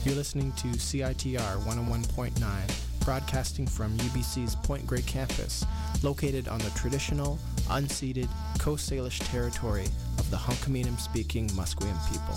You're listening to CITR 101.9, broadcasting from UBC's Point Grey campus, located on the traditional, unceded Coast Salish territory of the Hunkaminam-speaking Musqueam people.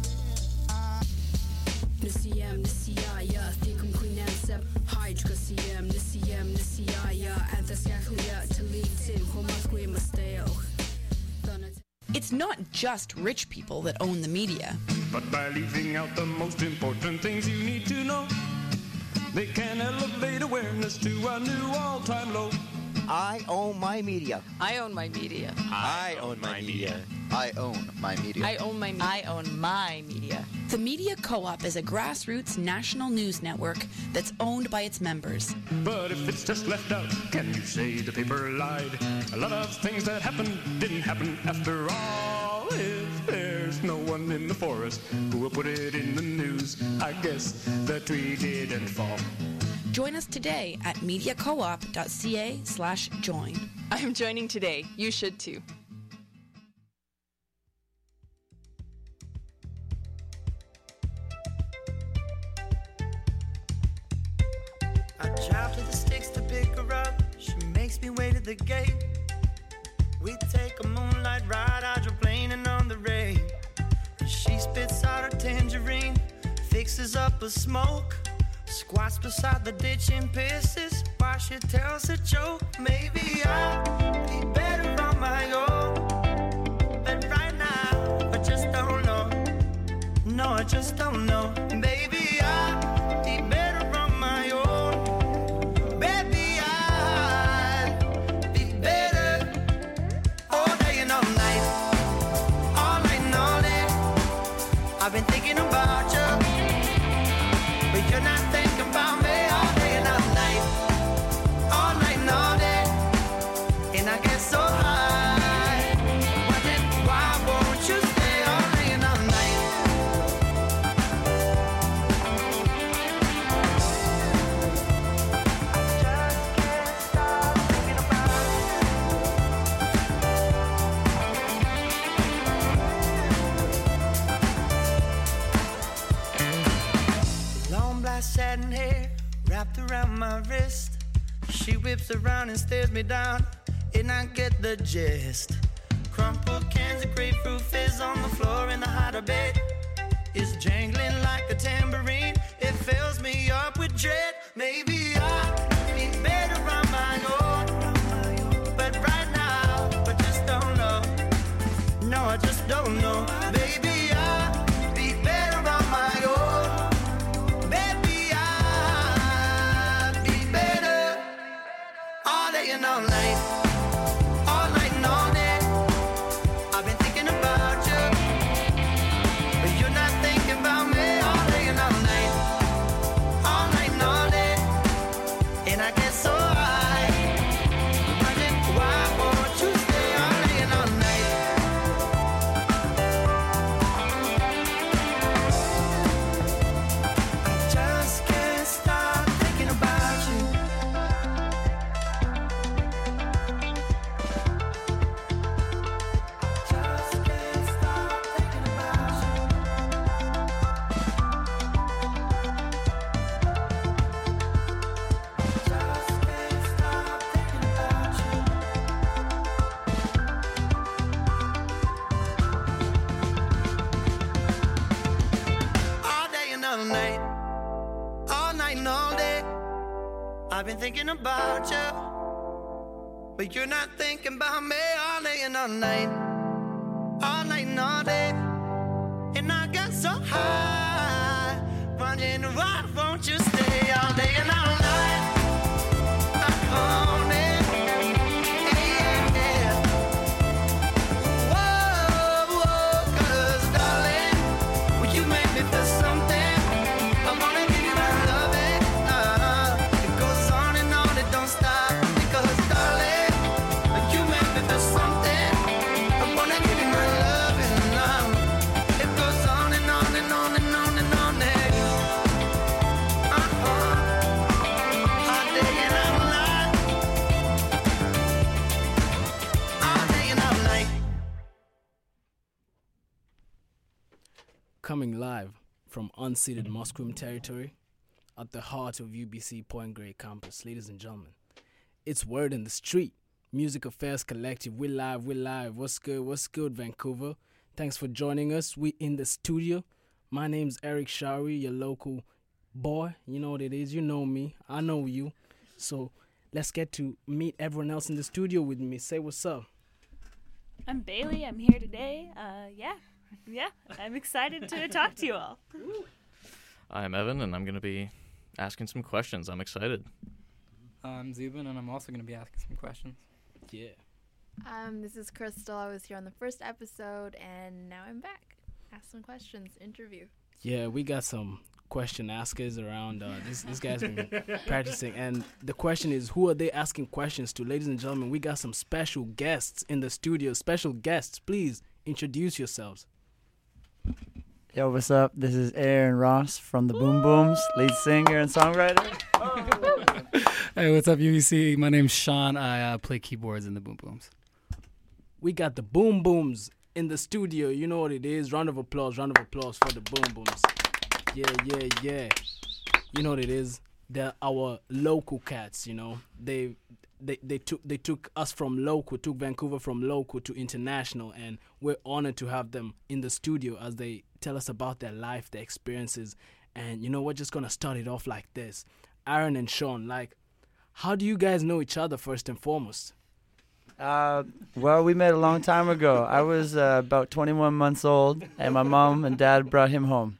It's not just rich people that own the media. But by leaving out the most important things you need to know, they can elevate awareness to a new all-time low. I own my media. I own my media. I own my media. I own my media. I own my media. I own my media. The Media Co-op is a grassroots national news network that's owned by its members. But if it's just left out, can you say the paper lied? A lot of things that happened didn't happen after all. If there's no one in the forest who will put it in the news, I guess the tree didn't fall. Join us today at mediacoop.ca/join. I'm joining today. You should too. I drive to the sticks to pick her up. She makes me wait at the gate. We take a moonlight ride, hydroplaning on the rain. And she spits out her tangerine, fixes up a smoke, squats beside the ditch and pisses while she tells a joke. Maybe I'll be better on my own, but right now I just don't know. No, I just don't know. Maybe I'll be better on my own. Baby, I'll be better all day and all night, all night and all day. I've been thinking about you, but you're not thinking about me all day and all night, all night and all day. And I get so high, wondering why won't you stay all day and all night? Just can't stop thinking about you. Long black satin hair wrapped around my wrist. She whips around and stares me down, and I get the gist. Crumpled cans of grapefruit fizz on the floor in the hot bed. It's jangling like a tambourine. It fills me up with dread. Maybe I'll be better on my own, but right now I just don't know. No, I just don't know. Baby, I'll be better on my own. Baby, I'll be better all day and all night, all night and all day. I've been thinking about you, but you're not thinking about me all day and all night, all night and all day. And I get so high, wondering why won't you stay all day and all night? I just can't stop thinking about you. Just can't stop thinking about you. Just can't stop thinking about you. All day and all night, all night and all day. I've been thinking about you, but you're not thinking about me all day and all night, all night and all day. And I got so high, wondering why won't you stay all day and all night? On it, yeah, yeah. Whoa, whoa, 'cause darling, will you make me feel something? I wanna give you my loving. It goes on and on, it don't stop. Because darling, you make me feel something. I wanna give you my loving. It goes on and on and on and on and on. All day and all night, all day and all night. Coming live from unceded Musqueam territory at the heart of UBC Point Grey campus. Ladies and gentlemen, it's word in the street. Music Affairs Collective, we live. What's good, Vancouver? Thanks for joining us. We in the studio. My name's Eric Shari, your local boy. You know what it is. You know me. I know you. So let's get to meet everyone else in the studio with me. Say what's up. I'm Bailey. I'm here today. Yeah. I'm excited to talk to you all. I'm Evan, and I'm going to be asking some questions. I'm excited. I'm Zubin, and I'm also going to be asking some questions. Yeah. This is Crystal. I was here on the first episode, and now I'm back. Ask some questions, interview. Yeah, we got some question askers around. This guy's been practicing, and the question is, who are they asking questions to? Ladies and gentlemen, we got some special guests in the studio. Special guests, please introduce yourselves. Yo, what's up? This is Aaron Ross from the Boom Booms, lead singer and songwriter. Hey, what's up, UBC? My name's Sean. I play keyboards in the Boom Booms. We got the Boom Booms in the studio. You know what it is. Round of applause for the Boom Booms. Yeah. You know what it is. They're our local cats, you know. They took us from local, took Vancouver from local to international, and we're honored to have them in the studio as they tell us about their life, their experiences. And you know, we're just gonna start it off like this. Aaron and Sean, like, how do you guys know each other first and foremost? Well, we met a long time ago. I was about 21 months old, and my mom and dad brought him home.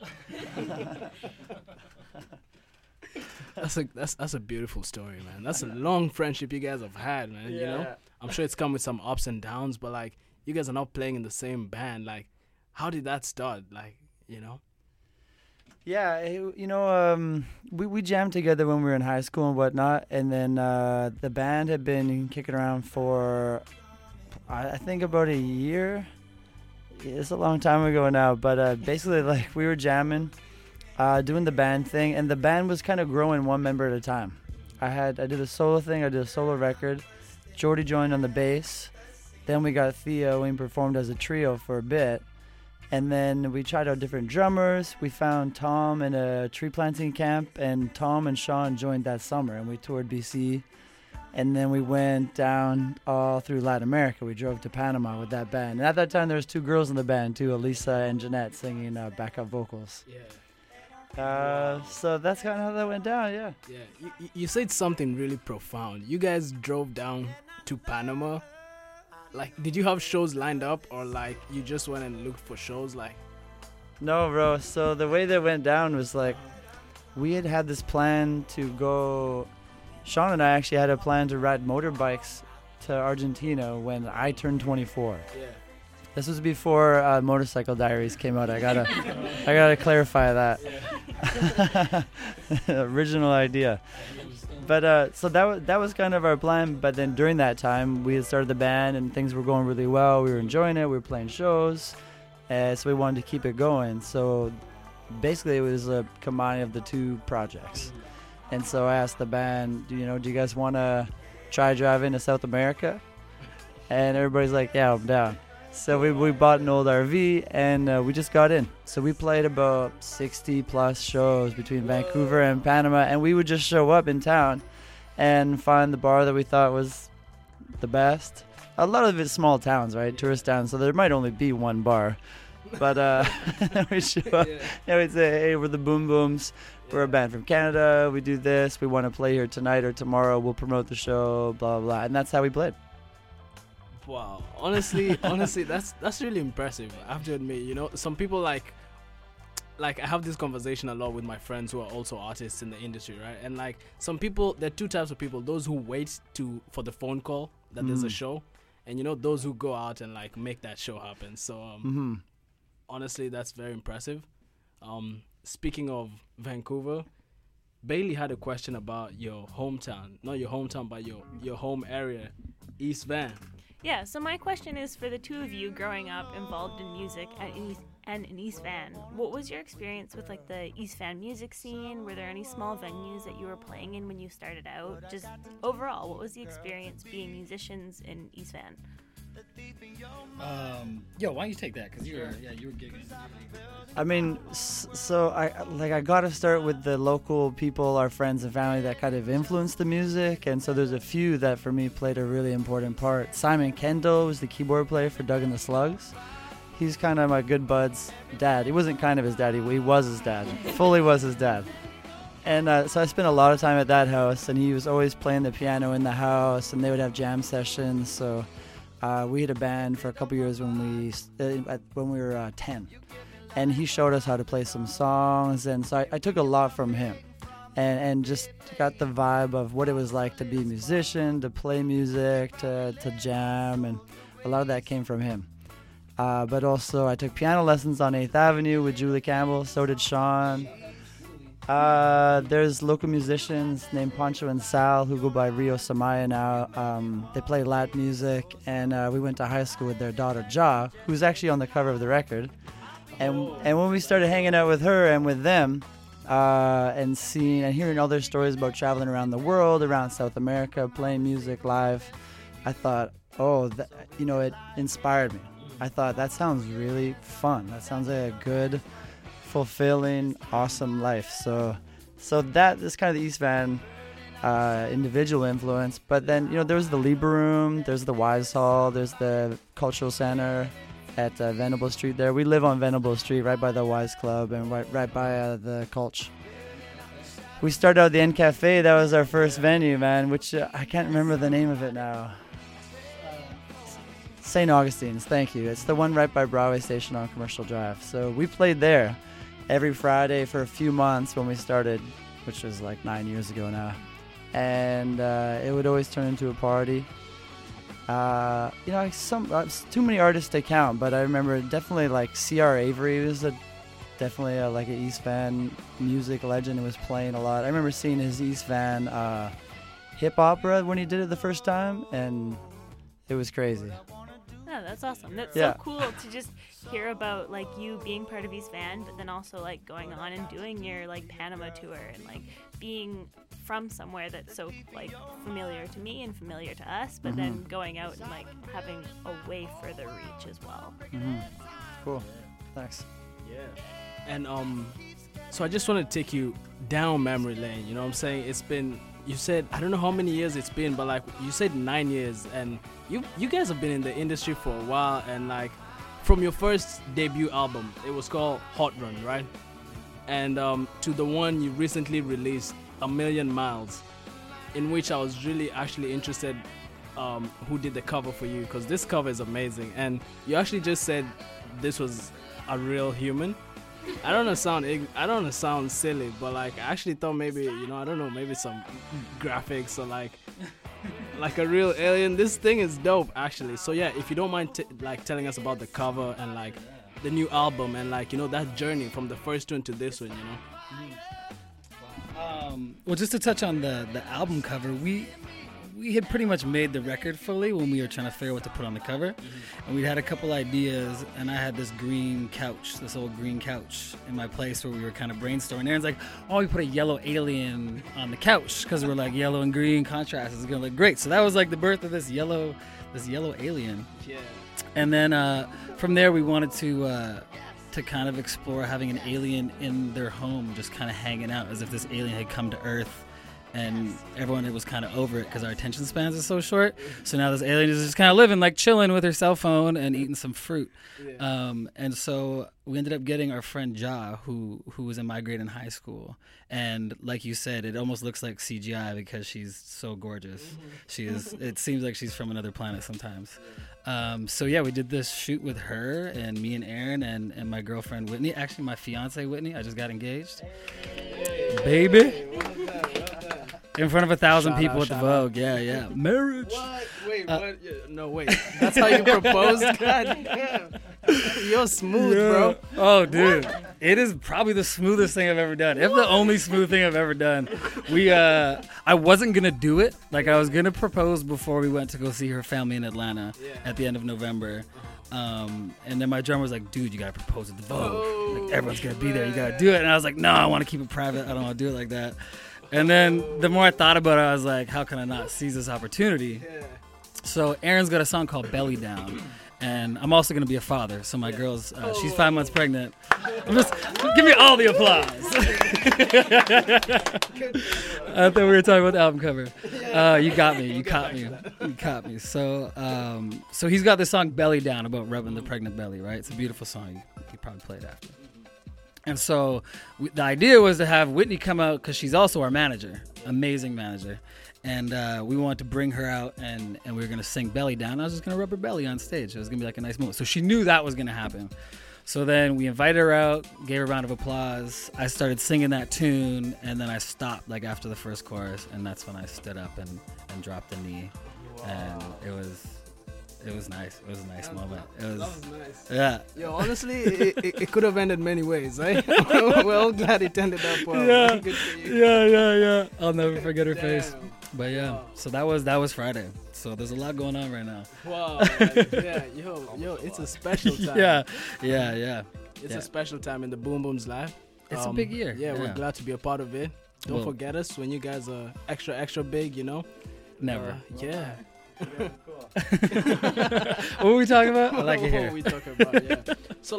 That's a beautiful story, man. That's a long friendship you guys have had, man. Yeah. You know, I'm sure it's come with some ups and downs, but like, you guys are not playing in the same band. Like, how did that start? Like, you know. Yeah, you know, we jammed together when we were in high school and whatnot, and then the band had been kicking around for, I think, about a year. It's a long time ago now, but basically, like, we were jamming, doing the band thing, and the band was kind of growing one member at a time. I did a solo thing, I did a solo record. Jordy joined on the bass. Then we got Theo and performed as a trio for a bit. And then we tried out different drummers. We found Tom in a tree planting camp, and Tom and Sean joined that summer, and we toured BC. And then we went down all through Latin America. We drove to Panama with that band. And at that time, there was two girls in the band, too, Elisa and Jeanette, singing backup vocals. Yeah. So that's kind of how that went down, yeah. Yeah. You said something really profound. You guys drove down to Panama. Like, did you have shows lined up, or like you just went and looked for shows? Like, no, bro. So the way that went down was like, we had this plan to go. Sean and I actually had a plan to ride motorbikes to Argentina when I turned 24. Yeah. This was before Motorcycle Diaries came out. I gotta clarify that. Original idea. But so that was kind of our plan. But then during that time, we had started the band and things were going really well. We were enjoying it. We were playing shows, so we wanted to keep it going. So basically, it was a combining of the two projects. And so I asked the band, do you guys want to try driving to South America? And everybody's like, yeah, I'm down. So we bought an old RV and we just got in. So we played about 60 plus shows between Vancouver and Panama, and we would just show up in town and find the bar that we thought was the best. A lot of it's small towns, right? Tourist towns, so there might only be one bar. But we'd show up and we'd say, hey, we're the Boom Booms. We're a band from Canada. We do this. We want to play here tonight or tomorrow. We'll promote the show, blah, blah, blah. And that's how we played. Wow. Honestly, that's really impressive. I have to admit, some people like I have this conversation a lot with my friends who are also artists in the industry, right? And like some people, there are two types of people: those who wait for the phone call that there's a show, and those who go out and like make that show happen. So honestly, that's very impressive. Speaking of Vancouver, Bailey had a question about your hometown, not your hometown, but your home area, East Van. Yeah, so my question is for the two of you growing up involved in music and in East Van. What was your experience with like the East Van music scene? Were there any small venues that you were playing in when you started out? Just overall, what was the experience being musicians in East Van? Yo, why don't you take that? Because you were gigging. I mean, so I got to start with the local people, our friends and family that kind of influenced the music, and so there's a few that for me played a really important part. Simon Kendo was the keyboard player for Doug and the Slugs. He's kind of my good bud's dad. He wasn't kind of his dad, he was his dad. Fully was his dad. And so I spent a lot of time at that house, and he was always playing the piano in the house, and they would have jam sessions. So we had a band for a couple years when we were 10. And he showed us how to play some songs, and so I took a lot from him, and just got the vibe of what it was like to be a musician, to play music, to jam, and a lot of that came from him. But also I took piano lessons on 8th Avenue with Julie Campbell, so did Sean. There's local musicians named Pancho and Sal who go by Rio Samaya now. They play Latin music, and we went to high school with their daughter Ja, who's actually on the cover of the record. And when we started hanging out with her and with them, and seeing and hearing all their stories about traveling around the world, around South America, playing music live, I thought, it inspired me. I thought, that sounds really fun. That sounds like a good, fulfilling, awesome life. So that is kind of the East Van individual influence. But then, there was the Libra Room, there's the Wise Hall, there's the Cultural Center at Venable Street there. We live on Venable Street, right by the Wise Club and right by the Culch. We started out at the N Cafe. That was our first venue, man, which I can't remember the name of it now. St. Augustine's, thank you. It's the one right by Broadway Station on Commercial Drive. So we played there every Friday for a few months when we started, which was like 9 years ago now. And it would always turn into a party. Too many artists to count, but I remember definitely like C.R. Avery was definitely like an East Van music legend who was playing a lot. I remember seeing his East Van hip opera when he did it the first time, and it was crazy. Oh, that's awesome. That's so cool to just hear about like you being part of East Van, but then also like going on and doing your like Panama tour and like being from somewhere that's so like familiar to me and familiar to us, but then going out and like having a way further reach as well. Cool. Thanks. Yeah. And so I just want to take you down memory lane. You know what I'm saying? It's been, you said, I don't know how many years it's been, but like you said 9 years, and you guys have been in the industry for a while, and like from your first debut album, it was called Hot Run, right? And to the one you recently released, A Million Miles, in which I was really actually interested who did the cover for you, because this cover is amazing, and you actually just said this was a real human. I don't want to sound silly, but like I actually thought maybe, I don't know, maybe some graphics or like a real alien. This thing is dope actually. So yeah, if you don't mind telling us about the cover and like the new album and like that journey from the first one to this one, Well, just to touch on the album cover, we had pretty much made the record fully when we were trying to figure out what to put on the cover. And we had a couple ideas, and I had this old green couch in my place where we were kind of brainstorming. Aaron's like, we put a yellow alien on the couch because we're like yellow and green contrast is gonna look great. So that was like the birth of this yellow alien. Yeah. And then from there we wanted to kind of explore having an alien in their home, just kind of hanging out as if this alien had come to Earth. And everyone was kind of over it because our attention spans are so short. So now this alien is just kind of living, like chilling with her cell phone and eating some fruit. Yeah. And so we ended up getting our friend Ja, who was in my grade in high school. And like you said, it almost looks like CGI because she's so gorgeous. She is. It seems like she's from another planet sometimes. So yeah, we did this shoot with her and me and Aaron and my girlfriend Whitney. Actually, my fiance Whitney. I just got engaged. Baby. In front of 1,000 people at the Vogue. Yeah. Marriage. What? Wait, what? No, wait. That's how you proposed? God damn. You're smooth, bro. Oh, dude. It is probably the smoothest thing I've ever done. If the only smooth thing I've ever done. I wasn't going to do it. Like, I was going to propose before we went to go see her family in Atlanta at the end of November. And then my drummer was like, dude, you got to propose at the Vogue. Like, everyone's going to be there. You got to do it. And I was like, no, I want to keep it private. I don't want to do it like that. And then the more I thought about it, I was like, how can I not seize this opportunity? So Aaron's got a song called Belly Down. And I'm also going to be a father. So my girl's, she's 5 months pregnant. Give me all the applause. I thought we were talking about the album cover. You got me. You caught me. So he's got this song Belly Down about rubbing the pregnant belly, right? It's a beautiful song. You probably play it after. And so the idea was to have Whitney come out because she's also our manager, amazing manager. And we wanted to bring her out, and we were going to sing Belly Down. I was just going to rub her belly on stage. It was going to be like a nice moment. So she knew that was going to happen. So then we invited her out, gave her a round of applause. I started singing that tune, and then I stopped like after the first chorus, and that's when I stood up and dropped the knee. Wow. And it was nice. It was a nice moment. That was nice. Yeah. Yo, honestly, it could have ended many ways, right? We're all glad it ended up well. Yeah. Good for you. Yeah. I'll never forget her face. But yeah, so that was Friday. So there's a lot going on right now. Wow. Yeah, yo, it's a special time. Yeah. It's a special time in the Boom Boom's life. It's a big year. Yeah, we're glad to be a part of it. Don't forget us when you guys are extra big, you know? Never. Yeah. Cool. What were we talking about? I like it here. What were we talking about? Yeah. So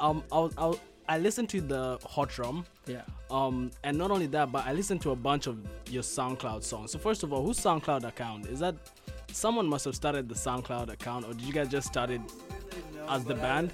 I listened to the Hot Drum. Yeah. And not only that, but I listened to a bunch of your SoundCloud songs. So first of all, whose SoundCloud account is that? Someone must have started the SoundCloud account, or did you guys just started as the band?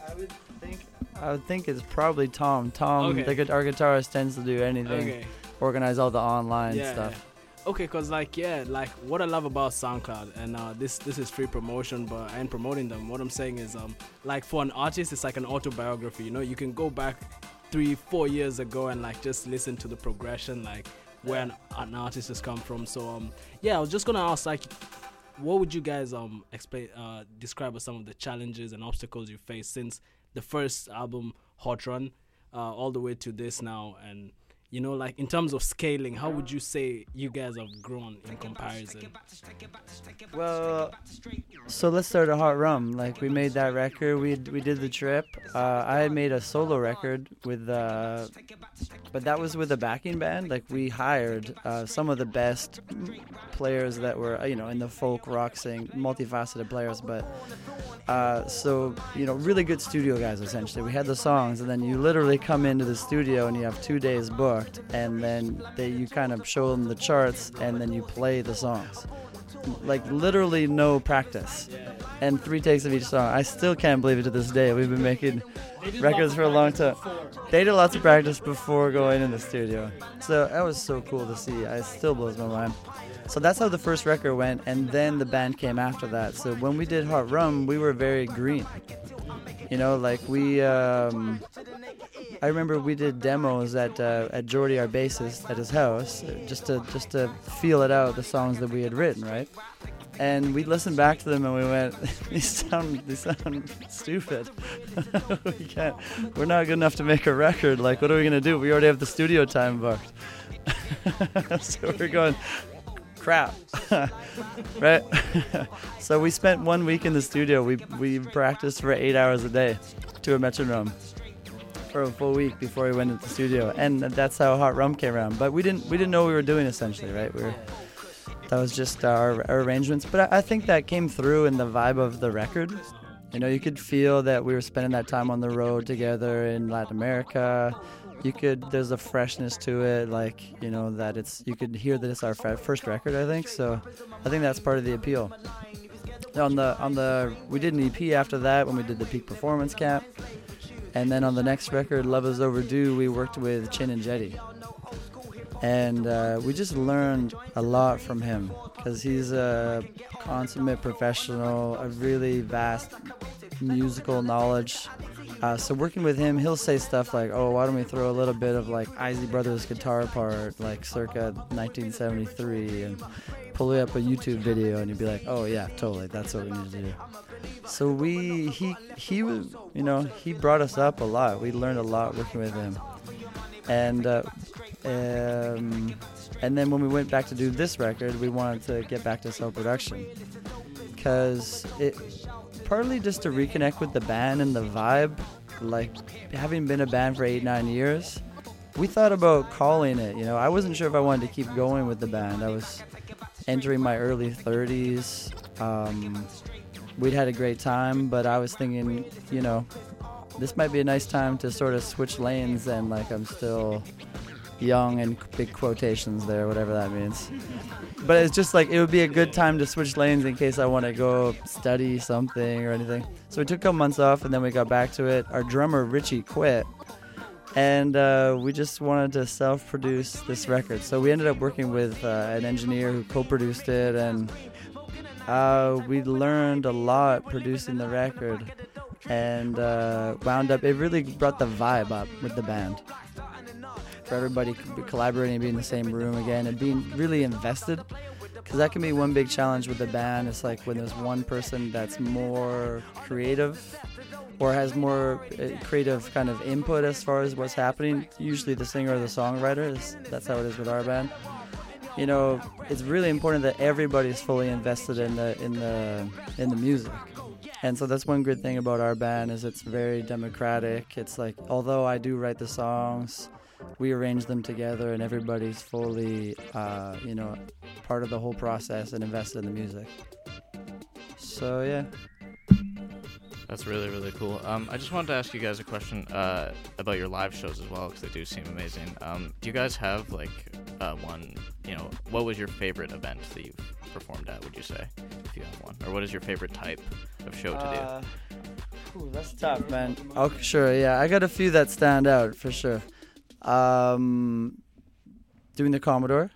I would think it's probably Tom. Tom, our guitarist, tends to do anything. Organize all the online stuff. Yeah. Okay, cause what I love about SoundCloud, and this is free promotion, but I ain't promoting them. What I'm saying is, like for an artist, it's like an autobiography. You know, you can go back 3-4 years ago and like just listen to the progression, like where an artist has come from. So I was just gonna ask, like, what would you guys describe as some of the challenges and obstacles you faced since the first album, Hot Run, all the way to this now, and you know, like in terms of scaling, how would you say you guys have grown in comparison? Well, so let's start at Hot Rum. Like we made that record, we did the trip. I had made a solo record with, but that was with a backing band. Like we hired some of the best players that were, in the folk rock scene, multifaceted players. But really good studio guys. Essentially, we had the songs, and then you literally come into the studio and you have 2 days booked. And then you kind of show them the charts, and then you play the songs. Like literally no practice, and 3 takes of each song. I still can't believe it to this day. We've been making records for a long time. They did lots of practice before going in the studio. So that was so cool to see. It still blows my mind. So that's how the first record went, and then the band came after that. So when we did Hot Rum, we were very green. I remember we did demos at Jordy, our bassist, at his house, just to feel it out, the songs that we had written, right? And we listened back to them and we went, these sound stupid. We're not good enough to make a record. Like, what are we gonna do? We already have the studio time booked. So we're going, crap. Right? So we spent 1 week in the studio. We practiced for 8 hours a day to a metronome for a full week before we went into the studio, and that's how Hot Rum came around. But we didn't know what we were doing, essentially, right? That was just our arrangements. But I think that came through in the vibe of the record. You could feel that we were spending that time on the road together in Latin America. There's a freshness to it, you could hear that it's our first record, I think. So I think that's part of the appeal. We did an EP after that when we did the Peak Performance Camp. And then on the next record, Love Is Overdue, we worked with Chin and Jetty. And we just learned a lot from him because he's a consummate professional, a really vast musical knowledge. So working with him, he'll say stuff like, oh, why don't we throw a little bit of like Isley Brothers guitar part, like circa 1973, and pull up a YouTube video, and you'd be like, oh yeah, totally, that's what we need to do. So he was, he brought us up a lot. We learned a lot working with him. And then when we went back to do this record, we wanted to get back to self-production. Because partly just to reconnect with the band and the vibe, like having been a band for 8-9 years, we thought about calling it, I wasn't sure if I wanted to keep going with the band. I was entering my early 30s, We'd had a great time, but I was thinking, you know, this might be a nice time to sort of switch lanes, and like I'm still young and big quotations there, whatever that means. But it's just like it would be a good time to switch lanes in case I want to go study something or anything. So we took a couple months off, and then we got back to it. Our drummer Richie quit, and we just wanted to self-produce this record. So we ended up working with an engineer who co-produced it, and we learned a lot producing the record, and wound up, it really brought the vibe up with the band. For everybody collaborating and being in the same room again and being really invested, because that can be one big challenge with the band. It's like when there's one person that's more creative or has more creative kind of input as far as what's happening, usually the singer or the songwriter. That's how it is with our band. You know, it's really important that everybody's fully invested in the music. And so that's one good thing about our band, is it's very democratic. It's like, although I do write the songs, we arrange them together, and everybody's fully, you know, part of the whole process and invested in the music. So yeah. That's really, really cool. I just wanted to ask you guys a question about your live shows as well, because they do seem amazing. Do you guys have like one, you know, what was your favorite event that you've performed at, would you say, if you have one? Or what is your favorite type of show to do? Ooh, that's tough, man. Oh, sure, yeah. I got a few that stand out, for sure. Doing the Commodore.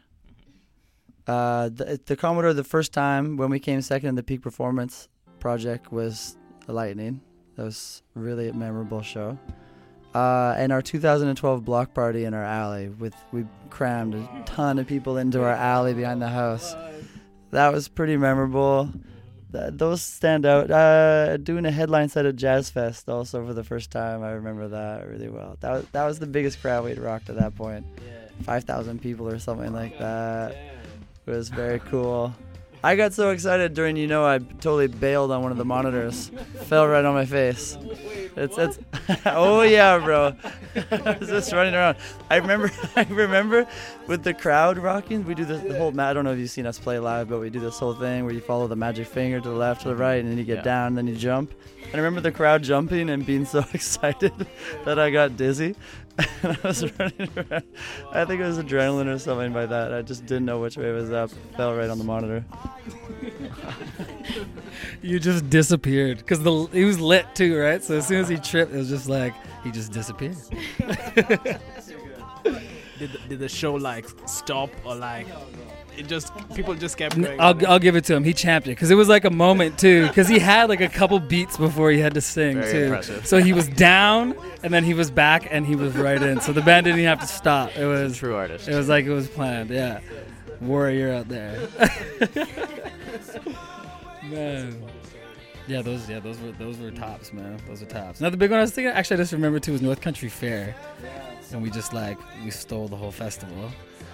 The Commodore, the first time when we came second in the Peak Performance project was the Lightning. That was really a memorable show. And our 2012 block party in our alley, we crammed a ton of people into our alley behind the house. That was pretty memorable. Those stand out. Doing a headline set at Jazz Fest also for the first time, I remember that really well. That was the biggest crowd we'd rocked at that point. 5,000 people or something like that. It was very cool. I got so excited during, you know, I totally bailed on one of the monitors. Fell right on my face. It's oh yeah, bro. I was just running around. I remember with the crowd rocking, we do the whole, I don't know if you've seen us play live, but we do this whole thing where you follow the magic finger to the left, to the right, and then you get down, and then you jump. And I remember the crowd jumping and being so excited that I got dizzy. And I was running around. I think it was adrenaline or something by that. I just didn't know which way it was up. Fell right on the monitor. You just disappeared because he was lit too, right? So as soon as he tripped, it was just like he just disappeared. Did the show like stop, or like people just kept going? I'll give it to him. He champed it because it was like a moment too, because he had like a couple beats before he had to sing. Very too. Impressive. So he was down and then he was back and he was right in. So the band didn't even have to stop. It was true artist. It was like it was planned. Yeah, warrior out there. Man. Yeah, those were tops, man. Those were tops. Another big one I was thinking, actually I just remembered too, was North Country Fair. And we just we stole the whole festival.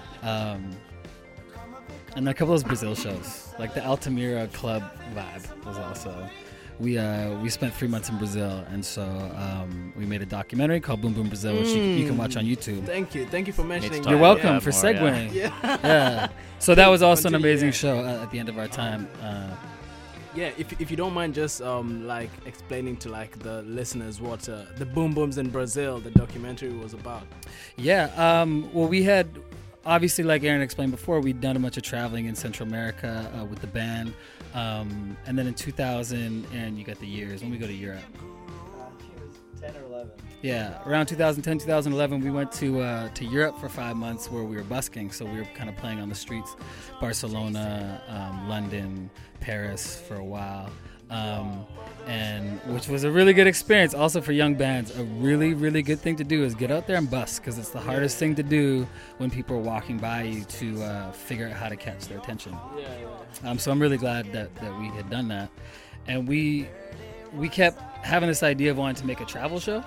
And a couple of those Brazil shows, like the Altamira Club vibe was also. We spent 3 months in Brazil, and so we made a documentary called Boom Boom Brazil, which you can watch on YouTube. Thank you for mentioning that. You're welcome for segueing. Yeah. So that was also an amazing show at the end of our time. Yeah, if you don't mind just like explaining to like the listeners what the Boom Booms in Brazil, the documentary, was about. Yeah, well, we had, obviously, like Aaron explained before, we'd done a bunch of traveling in Central America with the band. And then in 2000, and you got the years, when we go to Europe. 10 or 11. Yeah, around 2010, 2011, we went to Europe for 5 months where we were busking. So we were kind of playing on the streets, Barcelona, London, Paris for a while, and which was a really good experience. Also for young bands, a really, really good thing to do is get out there and bust, because it's the hardest thing to do when people are walking by you to figure out how to catch their attention. So I'm really glad that we had done that, and we kept having this idea of wanting to make a travel show.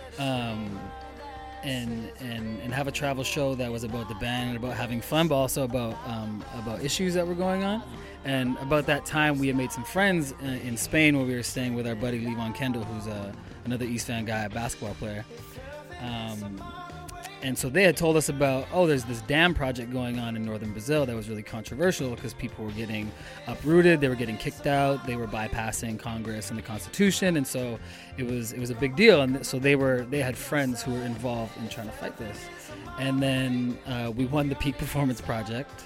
And have a travel show that was about the band and about having fun, but also about issues that were going on. And about that time, we had made some friends in Spain where we were staying with our buddy Levon Kendall, who's another East Van guy, a basketball player. And so they had told us about, there's this dam project going on in northern Brazil that was really controversial because people were getting uprooted, they were getting kicked out, they were bypassing Congress and the Constitution, and so it was a big deal. And so they had friends who were involved in trying to fight this. And then we won the Peak Performance Project,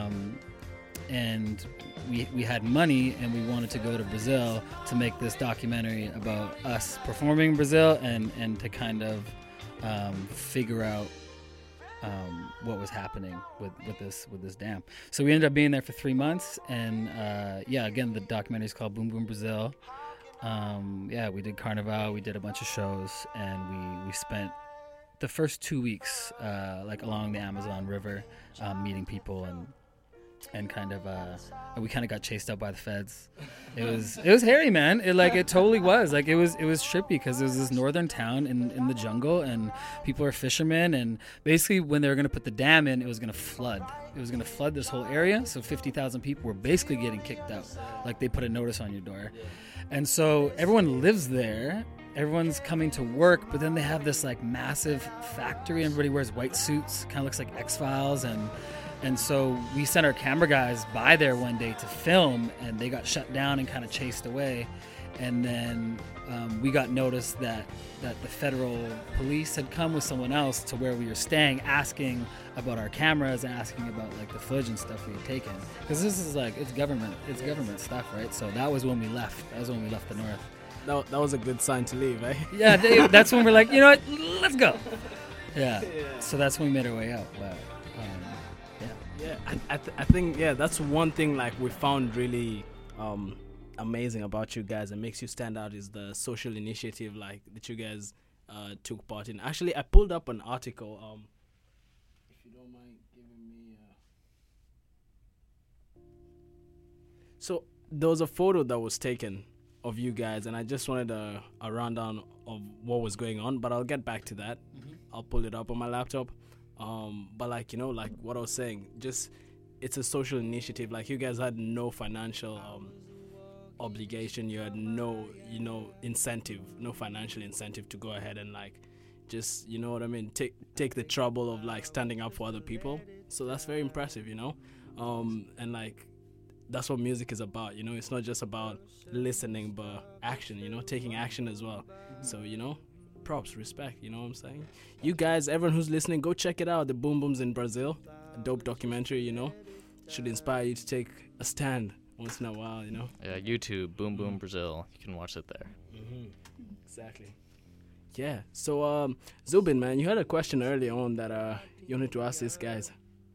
and we had money, and we wanted to go to Brazil to make this documentary about us performing in Brazil and to kind of figure out what was happening with this dam. So we ended up being there for 3 months, and again, the documentary is called Boom Boom Brazil. We did Carnival, we did a bunch of shows, and we spent the first 2 weeks along the Amazon River, meeting people and kind of we kind of got chased out by the feds. It was hairy, man. It totally was. It was trippy because it was this northern town in the jungle, and people are fishermen, and basically when they were going to put the dam in, it was going to flood. It was going to flood this whole area, so 50,000 people were basically getting kicked out. They put a notice on your door. And so everyone lives there. Everyone's coming to work, but then they have this massive factory. Everybody wears white suits, kind of looks like X-Files, and so we sent our camera guys by there one day to film, and they got shut down and kind of chased away. And then we got notice that the federal police had come with someone else to where we were staying, asking about our cameras and asking about the footage and stuff we had taken. Because this is it's government stuff, right? So that was when we left. That was when we left the north. That was a good sign to leave, eh? Yeah, that's when we're like, you know what, let's go. Yeah. So that's when we made our way out. But I think that's one thing we found really amazing about you guys and makes you stand out is the social initiative that you guys took part in. Actually, I pulled up an article. If you don't mind giving me. So there was a photo that was taken of you guys, and I just wanted a rundown of what was going on, but I'll get back to that. Mm-hmm. I'll pull it up on my laptop. But what I was saying, just it's a social initiative. You guys had no financial obligation. You had no incentive, no financial incentive to go ahead and just what I mean, take the trouble of standing up for other people. So that's very impressive, and that's what music is about. It's not just about listening, but action. Taking action as well. Mm-hmm. So props, respect, you know what I'm saying? You guys, everyone who's listening, go check it out. The Boom Booms in Brazil, a dope documentary, should inspire you to take a stand once in a while, Yeah, YouTube, Boom Boom Brazil. You can watch it there. Mm-hmm. Exactly. Yeah. So, Zubin, man, you had a question earlier on that you wanted to ask these guys.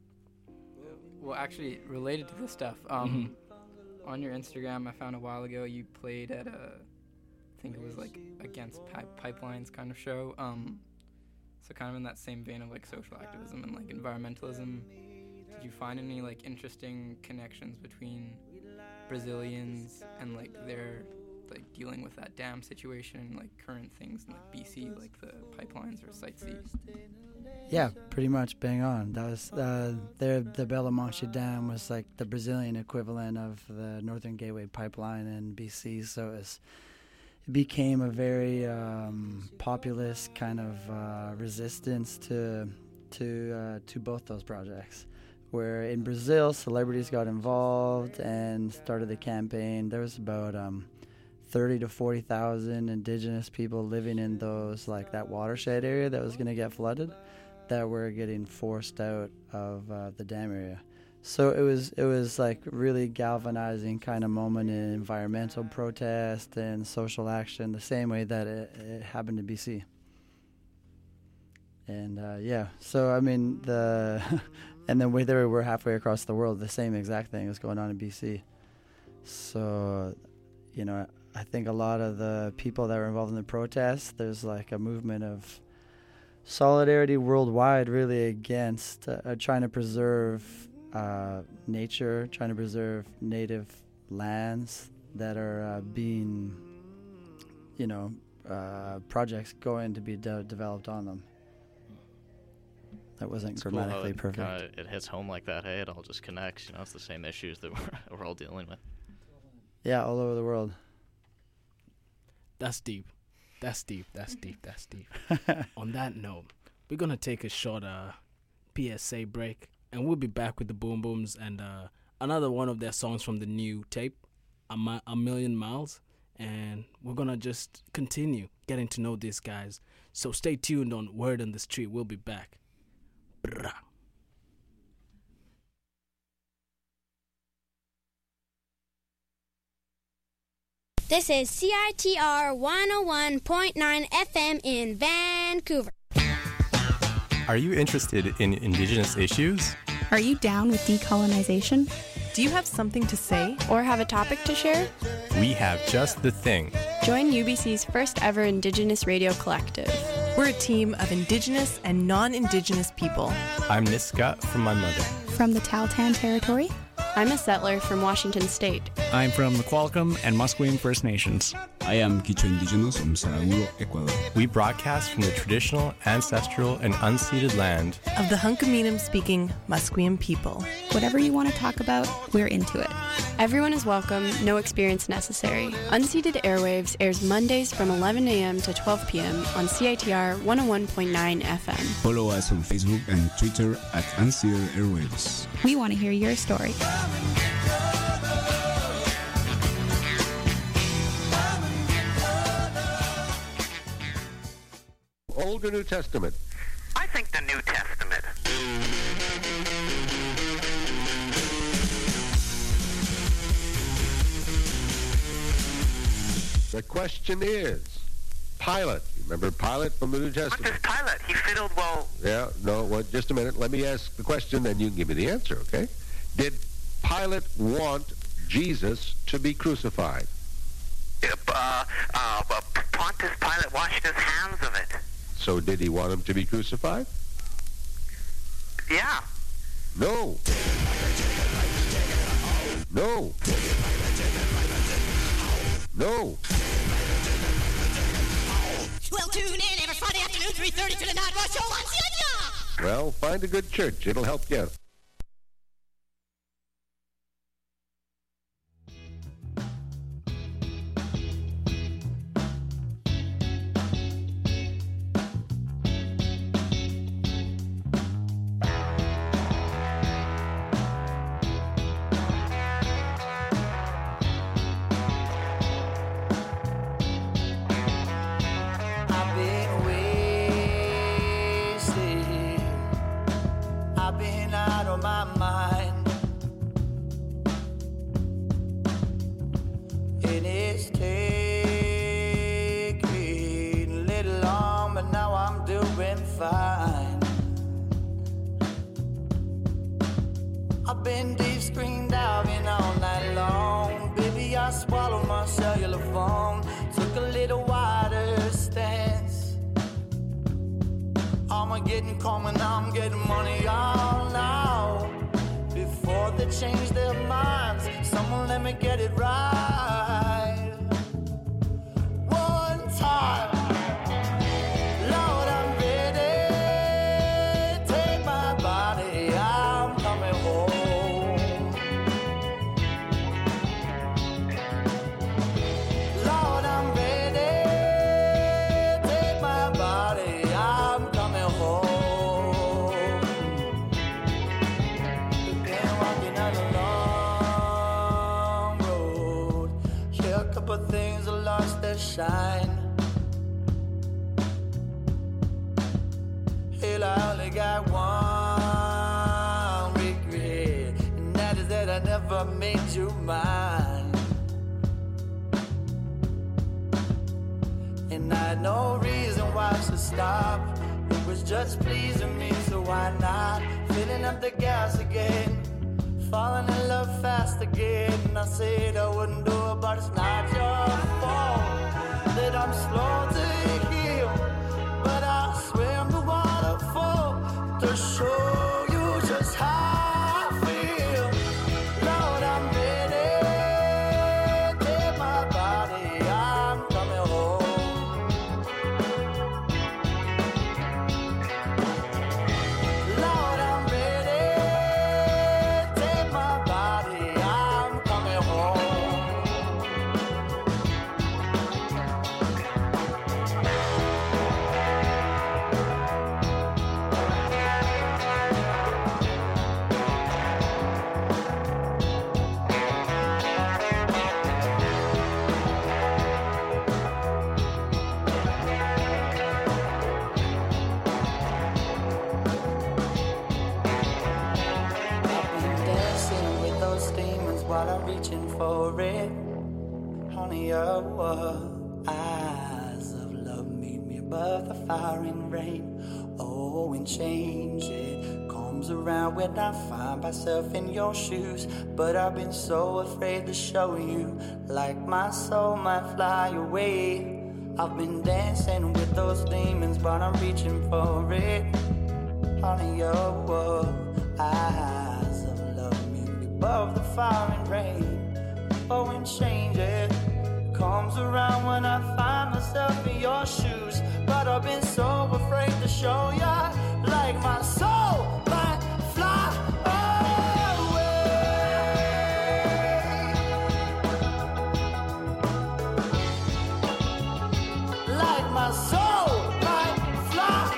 Well, actually, related to this stuff, on your Instagram, I found a while ago you played at I think it was against pipelines kind of show. So kind of in that same vein of social activism and environmentalism. Did you find any interesting connections between Brazilians and their dealing with that dam situation, current things in BC, the pipelines or Site C? Yeah, pretty much bang on. That was the Belo Monte Dam was the Brazilian equivalent of the Northern Gateway Pipeline in BC. So it became a very populist kind of resistance to both those projects. Where in Brazil, celebrities got involved and started the campaign. There was about 30 to 40,000 indigenous people living in those that watershed area that was going to get flooded, that were getting forced out of the dam area. So it was really galvanizing kind of moment in environmental protest and social action, the same way that it happened in BC. And so I mean and then we're halfway across the world, the same exact thing is going on in BC. So, I think a lot of the people that were involved in the protests, there's a movement of solidarity worldwide, really against trying to preserve nature, trying to preserve native lands that are being, projects going to be developed on them. That wasn't it's grammatically cool perfect. It hits home like that. Hey, it all just connects. It's the same issues that we're all dealing with. Yeah, all over the world. That's deep. On that note, we're going to take a short PSA break, and we'll be back with the Boom Booms and another one of their songs from the new tape, A Million Miles. And we're going to just continue getting to know these guys. So stay tuned on Word on the Street. We'll be back. Brah. This is CITR 101.9 FM in Vancouver. Are you interested in Indigenous issues? Are you down with decolonization? Do you have something to say? Or have a topic to share? We have just the thing. Join UBC's first ever Indigenous Radio Collective. We're a team of Indigenous and non-Indigenous people. I'm Niska from my mother. From the Tahltan Territory. I'm a settler from Washington State. I'm from the Qualcomm and Musqueam First Nations. I am Quichua Indigenous from Saraguro, Ecuador. We broadcast from the traditional, ancestral, and unceded land of the Hunkaminam-speaking Musqueam people. Whatever you want to talk about, we're into it. Everyone is welcome, no experience necessary. Unceded Airwaves airs Mondays from 11 a.m. to 12 p.m. on CITR 101.9 FM. Follow us on Facebook and Twitter at Unceded Airwaves. We want to hear your story. Old or New Testament? I think the New Testament. The question is, Pilate. You remember Pilate from the New Testament? What does Pilate? He fiddled well. Yeah, no, well, just a minute. Let me ask the question, then you can give me the answer, okay? Did Pilate want Jesus to be crucified? Pontius Pilate washed his hands of it. So did he want him to be crucified? Yeah. No. No. No. Well, tune in every Friday afternoon, 3:30 to the Night Rush Show on CITR. Well, find a good church. It'll help you. fine. I've been deep screen diving all night long. Baby, I swallowed my cellular phone. Took a little wider stance. I'm getting calm and I'm getting money all now. Before they change their minds, someone let me get it right. One time. Shine. Hell, I only got one regret, and that is that I never made you mine. And I had no reason why I should stop. It was just pleasing me, so why not? Filling up the gas again, falling in love fast again. And I said I wouldn't do it, but it's not your fault that I'm slow to heal, but I swim the waterfall to show you just how I feel. Lord, I'm ready. Take my body, I'm coming home. Lord, I'm ready. Take my body, I'm coming home. while I'm reaching for it. Honey, your eyes of love meet me above the fire and rain. Oh, and change it comes around when I find myself in your shoes. But I've been so afraid to show you, like my soul might fly away. I've been dancing with those demons, but I'm reaching for it. Honey, your eyes of love meet me above the fire and rain. Oh, and change it comes around when I find myself in your shoes. But I've been so afraid to show ya, like my soul might fly away. Like my soul might fly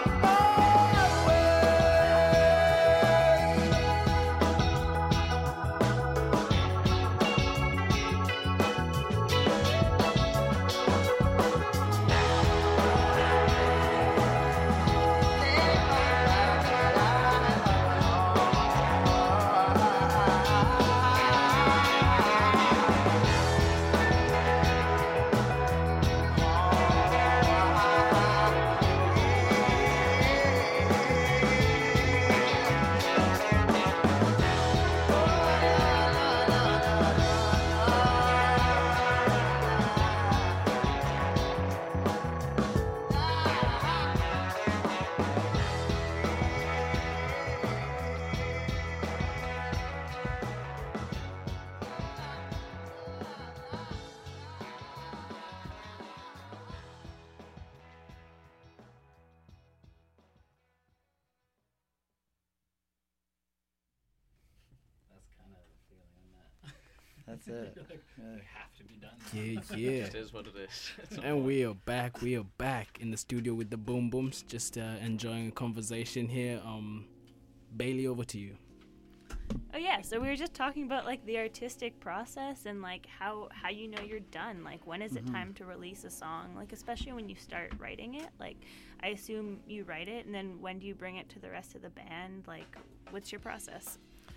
That's it. Have to be done. Yeah. It is what it is. And we are back. We are back in the studio with the Boom Booms, just enjoying a conversation here. Bailey, over to you. Oh yeah, so we were just talking about like the artistic process and like how you know you're done. Like when is it time to release a song? Like especially when you start writing it. Like I assume you write it and then when do you bring it to the rest of the band? Like what's your process?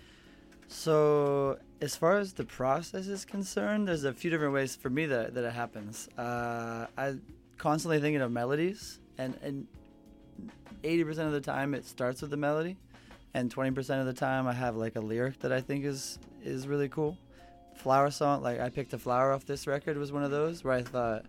So as far as the process is concerned, there's a few different ways for me that it happens. I constantly thinking of melodies, and 80% of the time it starts with the melody, and 20% of the time I have like a lyric that I think is really cool. Flower song, like I picked a flower off this record, was one of those where I thought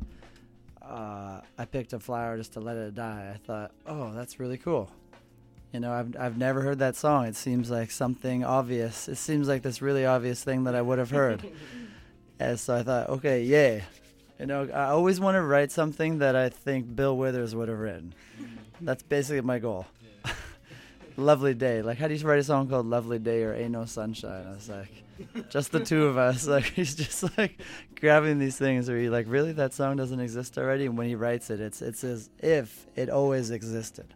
I picked a flower just to let it die. I thought, oh, that's really cool. You know, I've never heard that song. It seems like something obvious. It seems like this really obvious thing that I would have heard. And so I thought, okay, yeah. You know, I always want to write something that I think Bill Withers would have written. That's basically my goal. Yeah. Lovely Day. Like, how do you write a song called Lovely Day or Ain't No Sunshine? I was like, just the two of us. Like, he's just like grabbing these things where you're like, really, that song doesn't exist already? And when he writes it, it's as if it always existed.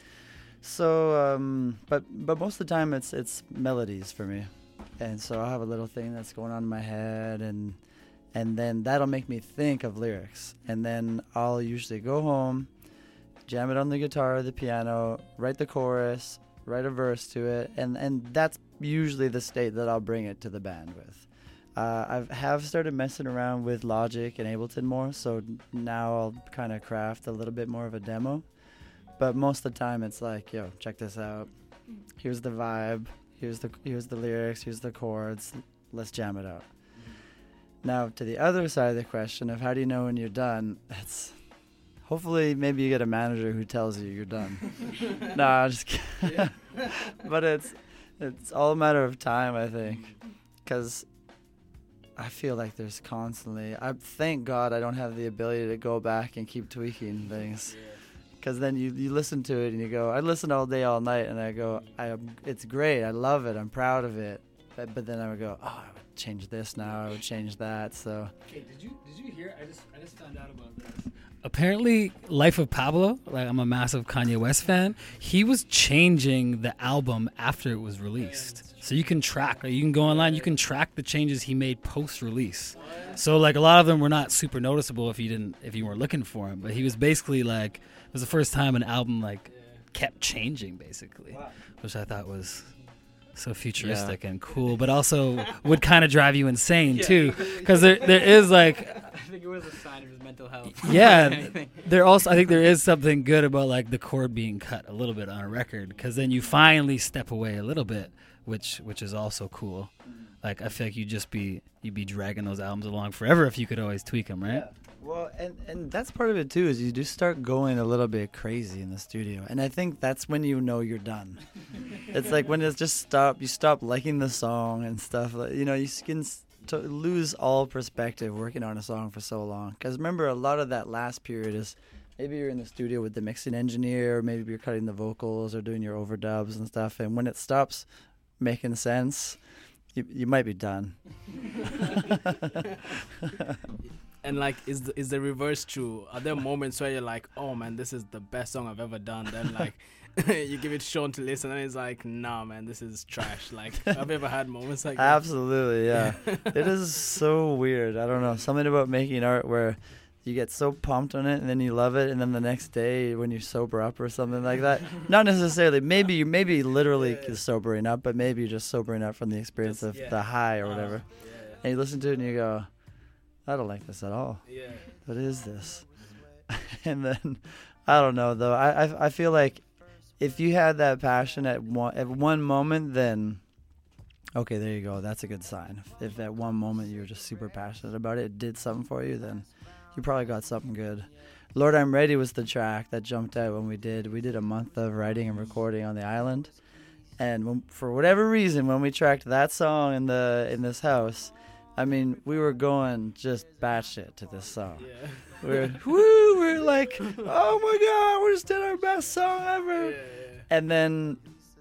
So, but most of the time it's melodies for me, and so I'll have a little thing that's going on in my head, and then that'll make me think of lyrics, and then I'll usually go home, jam it on the guitar or the piano, write the chorus, write a verse to it, and that's usually the state that I'll bring it to the band with. I have started messing around with Logic and Ableton more, so now I'll kind of craft a little bit more of a demo. But most of the time it's like, yo, check this out. Here's the vibe. Here's the lyrics. Here's the chords. Let's jam it out. Now, to the other side of the question of how do you know when you're done, it's hopefully maybe you get a manager who tells you you're done. No, I'm just kidding. But it's all a matter of time, I think, because I feel like there's constantly. Thank God I don't have the ability to go back and keep tweaking things. Because then you listen to it and you go, I listen all day, all night, and I go, it's great, I love it, I'm proud of it. But then I would go, oh, I would change this now, I would change that. So. Okay, did you hear? I just found out about this. Apparently, Life of Pablo, like I'm a massive Kanye West fan, he was changing the album after it was released. So you can track, like you can go online, you can track the changes he made post-release. So like a lot of them were not super noticeable if you weren't looking for them. But he was basically like, it was the first time an album like kept changing basically, which I thought was so futuristic and cool, but also would kind of drive you insane too, because there is like, I think it was a sign of his mental health. Yeah, I think there is something good about like the chord being cut a little bit on a record, because then you finally step away a little bit, which is also cool. Like I feel like you'd be dragging those albums along forever if you could always tweak them, right? Yeah. Well, and that's part of it too, is you just start going a little bit crazy in the studio, and I think that's when you know you're done. It's like when it's just you stop liking the song and stuff. You know, you can lose all perspective working on a song for so long. Because remember, a lot of that last period is maybe you're in the studio with the mixing engineer, or maybe you're cutting the vocals or doing your overdubs and stuff, and when it stops making sense, you might be done. And like, is the reverse true? Are there moments where you're like, oh man, this is the best song I've ever done? Then like, you give it Sean to listen, and it's like, nah, man, this is trash. Like, have you ever had moments like that? Absolutely, yeah. It is so weird. I don't know, something about making art where you get so pumped on it, and then you love it, and then the next day when you sober up or something like that, not necessarily. Maybe literally sobering up, but maybe you're just sobering up from the experience of the high or whatever. And you listen to it and you go, I don't like this at all. Yeah. What is this? And then, I don't know though. I feel like if you had that passion at one moment, then okay, there you go. That's a good sign. If at one moment you were just super passionate about it, it did something for you, then you probably got something good. Lord, I'm Ready was the track that jumped out when we did a month of writing and recording on the island, and for whatever reason, when we tracked that song in this house, I mean, we were going just batshit to this song. Yeah. We're like, oh my God, we just did our best song ever. Yeah. And then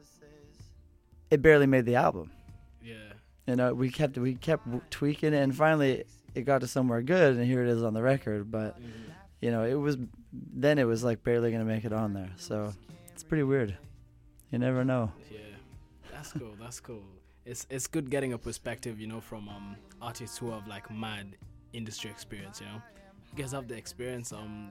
it barely made the album. Yeah. You know, we kept tweaking it, and finally it got to somewhere good, and here it is on the record. But you know, it was like barely gonna make it on there. So it's pretty weird. You never know. Yeah, that's cool. That's cool. It's good getting a perspective, you know, from artists who have like mad industry experience, you know. You guys have the experience,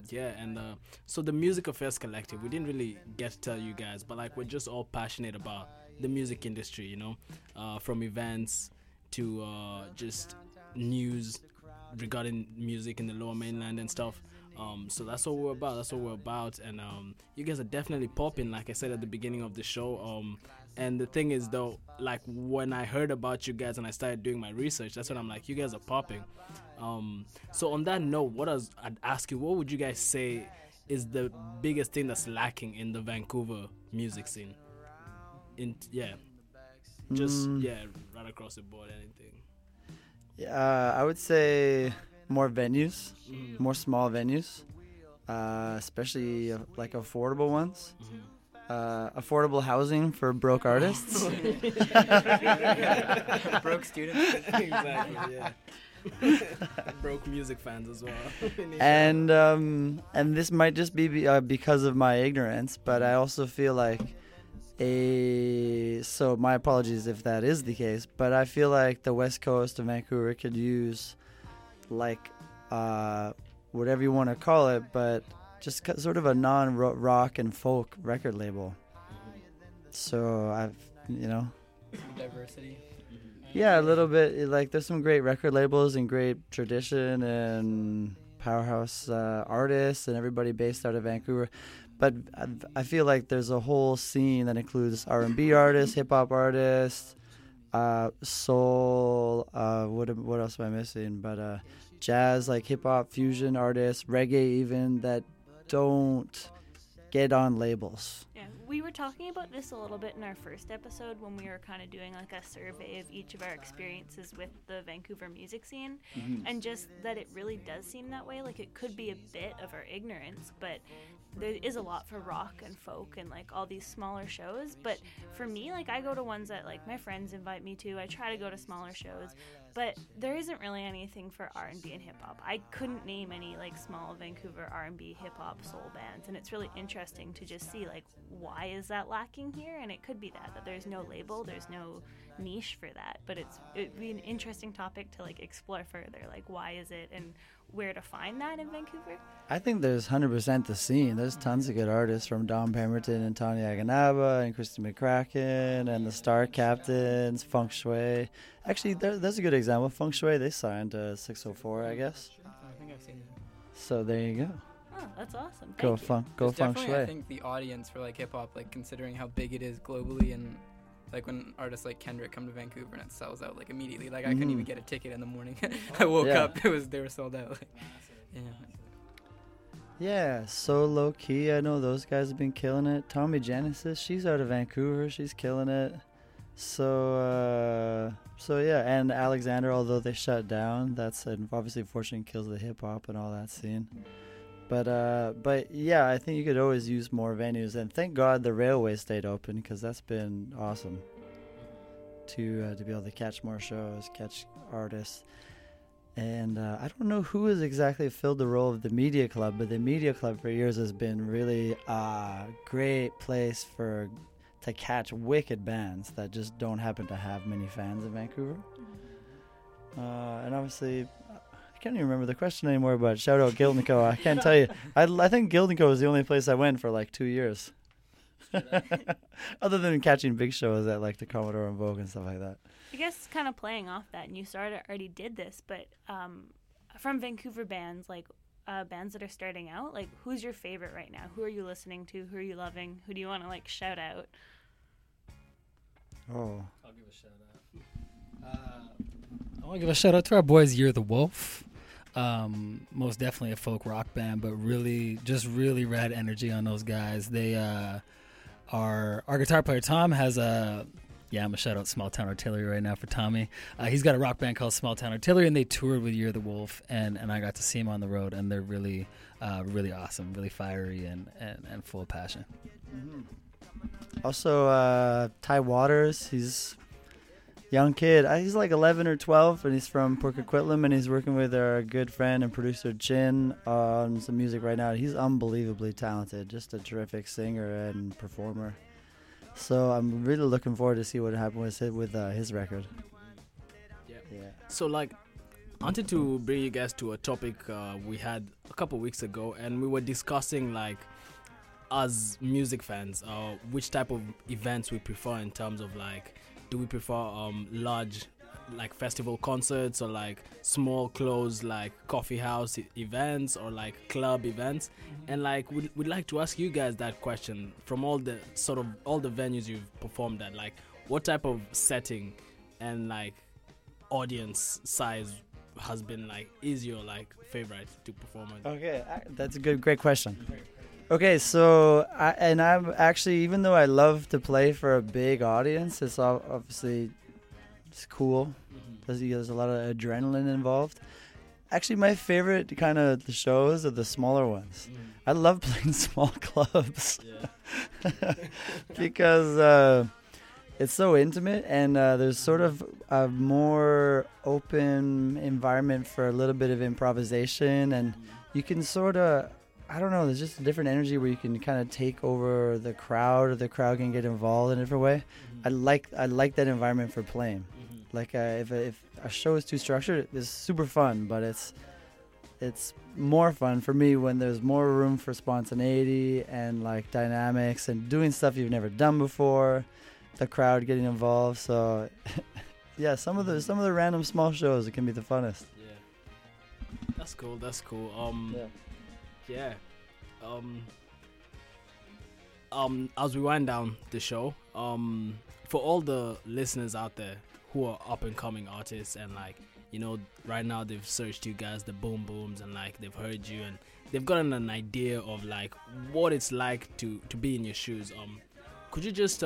so the Music Affairs Collective, we didn't really get to tell you guys, but like we're just all passionate about the music industry, you know, from events to just news regarding music in the Lower Mainland and stuff. So that's what we're about. And you guys are definitely popping, like I said at the beginning of the show. And the thing is though, like when I heard about you guys and I started doing my research, that's when I'm like, you guys are popping. So on that note, I'd ask you, what would you guys say is the biggest thing that's lacking in the Vancouver music scene? Right across the board, anything. Yeah, I would say more venues, more small venues, especially like affordable ones. Affordable housing for broke artists. Broke students. Exactly, yeah. Broke music fans as well. And this might just be because of my ignorance, but I also feel like so my apologies if that is the case, but I feel like the West Coast of Vancouver could use like whatever you want to call it, but just sort of a non-rock and folk record label. So I've, you know, diversity. Yeah, a little bit. Like there's some great record labels and great tradition and powerhouse artists and everybody based out of Vancouver. But I feel like there's a whole scene that includes R&B artists, hip hop artists, soul. What else am I missing? But jazz, like hip hop fusion artists, reggae even, that don't get on labels. Yeah, we were talking about this a little bit in our first episode when we were kind of doing like a survey of each of our experiences with the Vancouver music scene, and just that it really does seem that way. Like it could be a bit of our ignorance, but there is a lot for rock and folk and like all these smaller shows. But for me, like I go to ones that like my friends invite me to. I try to go to smaller shows, but there isn't really anything for R&B and hip hop. I couldn't name any like small Vancouver R&B, hip hop, soul bands, and it's really interesting to just see like why is that lacking here. And it could be that there's no label, there's no niche for that, but it'd be an interesting topic to like explore further. Like, why is it, and where to find that in Vancouver? I think there's 100% the scene. There's tons of good artists from Dom Pemberton and Tanya Aganaba and Christy McCracken and the Star Captains, Feng Shui. Actually, there's a good example. Feng Shui, they signed to 604, I guess. I think I've seen that. So there you go. Oh, that's awesome. Go Thank you. Feng Shui. I think the audience for like hip hop, like considering how big it is globally, and like when artists like Kendrick come to Vancouver and it sells out like immediately. Like I couldn't even get a ticket in the morning. I woke up, they were sold out. Like, yeah. Yeah, so low key. I know those guys have been killing it. Tommy Genesis, she's out of Vancouver. She's killing it. So yeah, and Alexander, although they shut down, that's obviously fortunately kills the hip hop and all that scene. But yeah, I think you could always use more venues, and thank God the railway stayed open, because that's been awesome to be able to catch more shows, catch artists. And I don't know who has exactly filled the role of the Media Club, but the Media Club for years has been really a great place to catch wicked bands that just don't happen to have many fans in Vancouver. And obviously, I can't even remember the question anymore, but shout out Guildnico. I can't tell you. I think Guildnico was the only place I went for like 2 years. Other than catching big shows at like the Commodore and Vogue and stuff like that. I guess kind of playing off that, and you already did this, but from Vancouver bands, like bands that are starting out, like who's your favorite right now? Who are you listening to? Who are you loving? Who do you want to like shout out? Oh. I'll give a shout out. I want to give a shout out to our boys Year the Wolf. Most definitely a folk rock band, but really rad energy on those guys. They our guitar player Tom has I'm gonna shout out Small Town Artillery right now for Tommy. He's got a rock band called Small Town Artillery, and they toured with Year the Wolf, and I got to see him on the road, and they're really awesome, really fiery and full of passion. Mm-hmm. Also, Ty Waters, he's a young kid. He's like 11 or 12, and he's from Port Coquitlam, and he's working with our good friend and producer Jin on some music right now. He's unbelievably talented, just a terrific singer and performer. So I'm really looking forward to see what happens with his record. Yeah. So like, I wanted to bring you guys to a topic we had a couple weeks ago, and we were discussing like, as music fans, which type of events we prefer in terms of like, do we prefer large like festival concerts, or like small closed like coffee house events, or like club events? And like we'd like to ask you guys that question, from all the venues you've performed at, like what type of setting and like audience size has been like, is your like favorite to perform at? Okay, that's a great question. Okay, so I'm actually, even though I love to play for a big audience, it's obviously it's cool. There's a lot of adrenaline involved. Actually, my favorite kind of the shows are the smaller ones. I love playing small clubs because it's so intimate, and there's sort of a more open environment for a little bit of improvisation, and you can sort of, I don't know, there's just a different energy where you can kind of take over the crowd, or the crowd can get involved in a different way. I like that environment for playing. Like if a show is too structured, it's super fun, but it's more fun for me when there's more room for spontaneity and like dynamics and doing stuff you've never done before, the crowd getting involved. So yeah, some of the random small shows, it can be the funnest. Yeah, that's cool. As we wind down the show, for all the listeners out there who are up and coming artists, and like, you know, right now they've searched you guys, the Boom Booms, and like they've heard you, and they've gotten an idea of like what it's like to be in your shoes. Could you just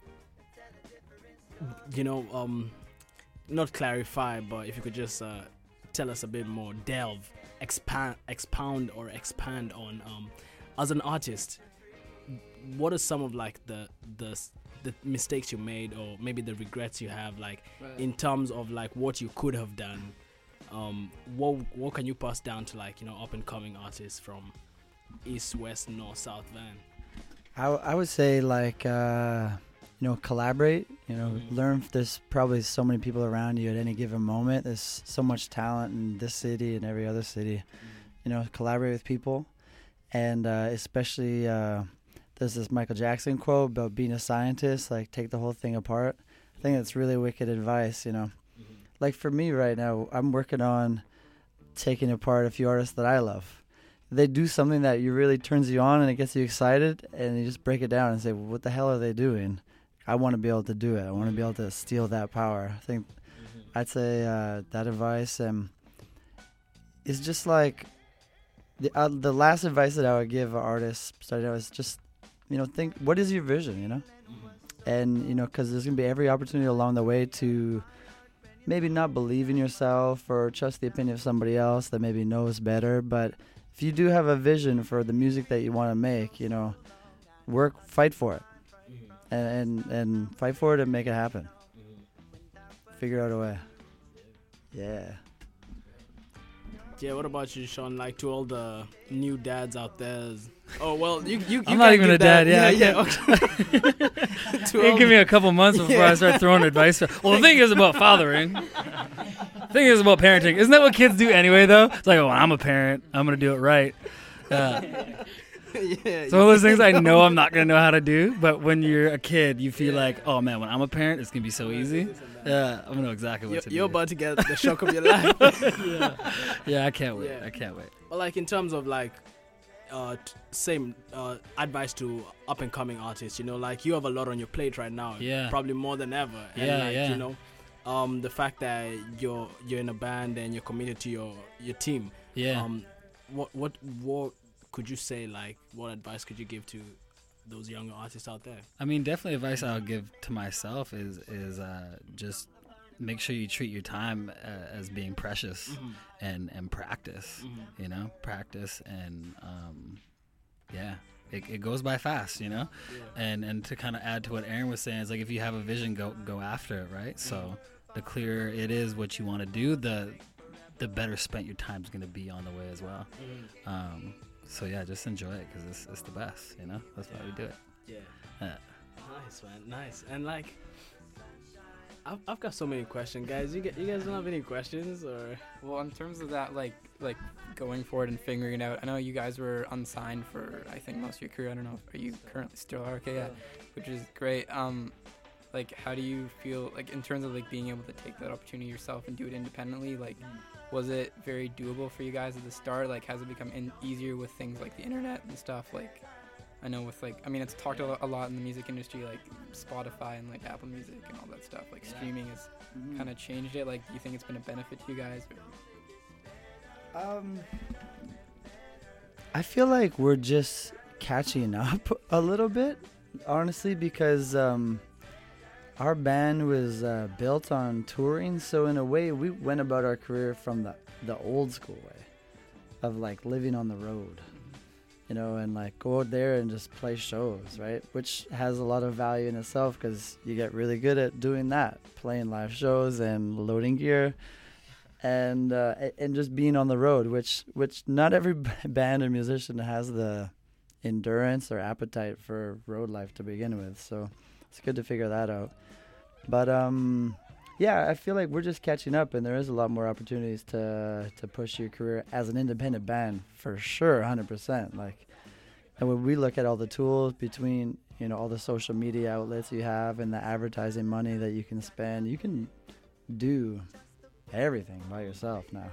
not clarify, but if you could just tell us a bit more, expound on as an artist, what are some of like the mistakes you made, or maybe the regrets you have, like in terms of like what you could have done? What can you pass down to like, you know, up and coming artists from East, West, North, South Van? I would say like collaborate. Learn. There's probably so many people around you at any given moment. There's so much talent in this city and every other city. Collaborate with people, and especially there's this Michael Jackson quote about being a scientist. Like, take the whole thing apart. I think that's really wicked advice. Like for me right now, I'm working on taking apart a few artists that I love. They do something that really turns you on and it gets you excited, and you just break it down and say, well, what the hell are they doing? I want to be able to do it. I want to be able to steal that power. I think I'd say that advice is just like the last advice that I would give artists starting out is just, think, what is your vision, And, because there's going to be every opportunity along the way to maybe not believe in yourself or trust the opinion of somebody else that maybe knows better, but if you do have a vision for the music that you want to make, fight for it, and fight for it and make it happen. Figure out a way. Yeah. Yeah, what about you, Sean? Like, to all the new dads out there. Oh, well, you I'm not even a dad. Yeah. You give me a couple months before I start throwing advice. Well, the thing is about fathering. The thing is about parenting. Isn't that what kids do anyway, though? It's like, oh, I'm a parent. I'm going to do it right. It's one of those things I know I'm not going to know how to do, but when you're a kid, you feel like, oh, man, when I'm a parent, it's going to be so easy. Yeah, I'm going to know exactly what to do. You're about to get the shock of your life. Yeah, I can't wait. Yeah. I can't wait. Well, like, in terms of, like, same advice to up-and-coming artists, like, you have a lot on your plate right now. Yeah. Probably more than ever. And, like, the fact that you're in a band and you're committed to your team. Yeah. What could you say, like, what advice could you give to those younger artists out there? I mean, definitely advice I would give to myself is just make sure you treat your time as being precious, and practice, practice, and it goes by fast, and to kind of add to what Aaron was saying, is like, if you have a vision, go after it, right? So the clearer it is what you want to do, the better spent your time's going to be on the way as well. So yeah, just enjoy it, because it's the best, That's why we do it. Yeah. Nice, man. Nice. And like, I've got so many questions, guys. You guys don't have any questions, or? Well, in terms of that, like going forward and figuring it out. I know you guys were unsigned for, I think, most of your career. I don't know. Are you currently still are? Okay, yeah, which is great. Like, how do you feel, like, in terms of, like, being able to take that opportunity yourself and do it independently? Like, was it very doable for you guys at the start? Like, has it become easier with things like the internet and stuff? Like, I know with, like, I mean, it's talked a lot in the music industry, like Spotify and, like, Apple Music and all that stuff. Like, streaming has kind of changed it. Like, do you think it's been a benefit to you guys? I feel like we're just catching up a little bit, honestly, because our band was built on touring, so in a way we went about our career from the old school way of, like, living on the road, and, like, go out there and just play shows, right? Which has a lot of value in itself, because you get really good at doing that, playing live shows and loading gear, and just being on the road, which not every band or musician has the endurance or appetite for road life to begin with. So it's good to figure that out. But yeah, I feel like we're just catching up, and there is a lot more opportunities to push your career as an independent band, for sure, 100%. Like, and when we look at all the tools between, all the social media outlets you have and the advertising money that you can spend, you can do everything by yourself now.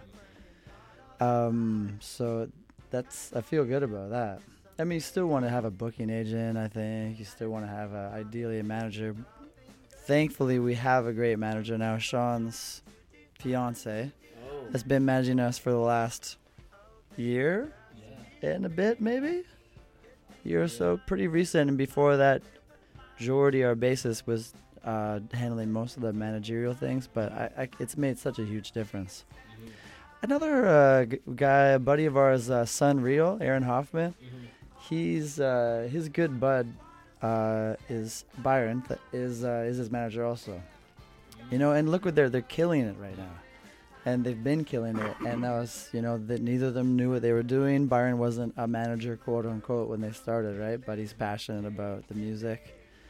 So I feel good about that. I mean, you still want to have a booking agent, I think. You still want to have ideally a manager. Thankfully, we have a great manager now. Sean's fiance has been managing us for the last year and a bit, maybe year or so, pretty recent. And before that, Jordy, our bassist, was handling most of the managerial things. But it's made such a huge difference. Another guy, a buddy of ours, son Rio, Aaron Hoffman. He's his good bud. Is Byron is his manager also, and look what they're killing it right now, and they've been killing it, and that was that neither of them knew what they were doing. Byron wasn't a manager, quote unquote, when they started, right? But he's passionate about the music.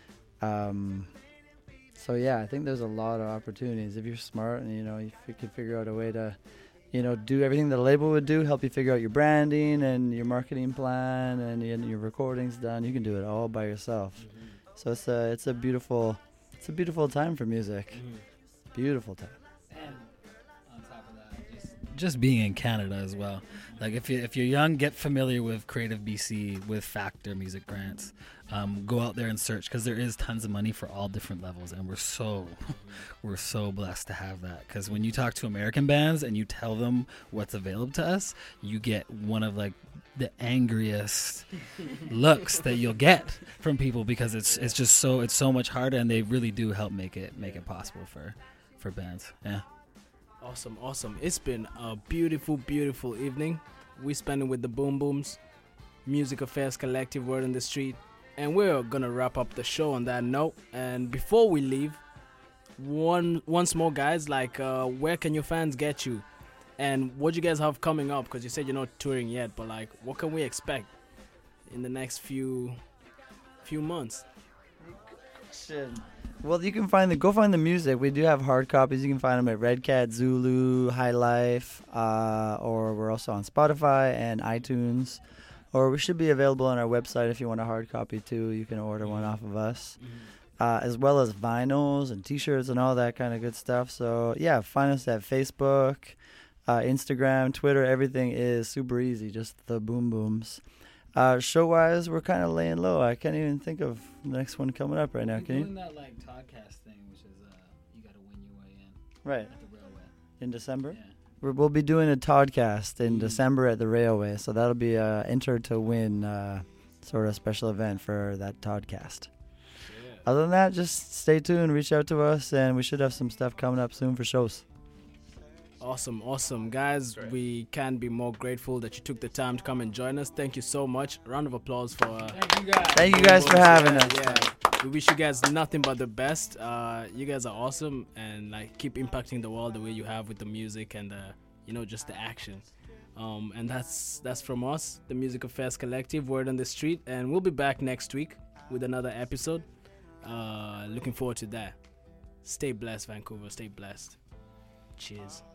So yeah, I think there's a lot of opportunities if you're smart and you can figure out a way to, do everything that a label would do, help you figure out your branding and your marketing plan and your recordings done. You can do it all by yourself. Mm-hmm. So it's a beautiful time for music. Mm-hmm. Beautiful time. And on top of that, just being in Canada as well. Like if you're young, get familiar with Creative BC, with Factor Music Grants. Go out there and search, because there is tons of money for all different levels, and we're so blessed to have that. Because when you talk to American bands and you tell them what's available to us, you get one of like the angriest looks that you'll get from people, because it's so much harder, and they really do help make it possible for bands. Yeah. Awesome. It's been a beautiful evening. We spent it with the Boom Booms, Music Affairs Collective, Word on the Street. And we're gonna wrap up the show on that note. And before we leave, once more, guys, like where can your fans get you, and what you guys have coming up? Because you said you're not touring yet, but like, what can we expect in the next few months? Well, you can go find the music. We do have hard copies. You can find them at Red Cat, Zulu, High Life, or we're also on Spotify and iTunes. Or we should be available on our website if you want a hard copy too. You can order one off of us, as well as vinyls and T-shirts and all that kind of good stuff. So yeah, find us at Facebook, Instagram, Twitter. Everything is super easy. Just the Boom Booms. Show-wise, we're kind of laying low. I can't even think of the next one coming up right now. Can you? Doing that like Toddcast thing, which is you got to win your way in. Right. At the railway. In December. Yeah. We'll be doing a Toddcast in December at the Railway, so that'll be a enter to win sort of special event for that Toddcast. Yeah. Other than that, just stay tuned, reach out to us, and we should have some stuff coming up soon for shows. Awesome. Guys, we can't be more grateful that you took the time to come and join us. Thank you so much. Round of applause for Thank you guys for having us. Yeah. We wish you guys nothing but the best. You guys are awesome, and like keep impacting the world the way you have with the music and just the action. And that's from us, the Music Affairs Collective, Word on the Street, and we'll be back next week with another episode. Looking forward to that. Stay blessed, Vancouver. Stay blessed. Cheers.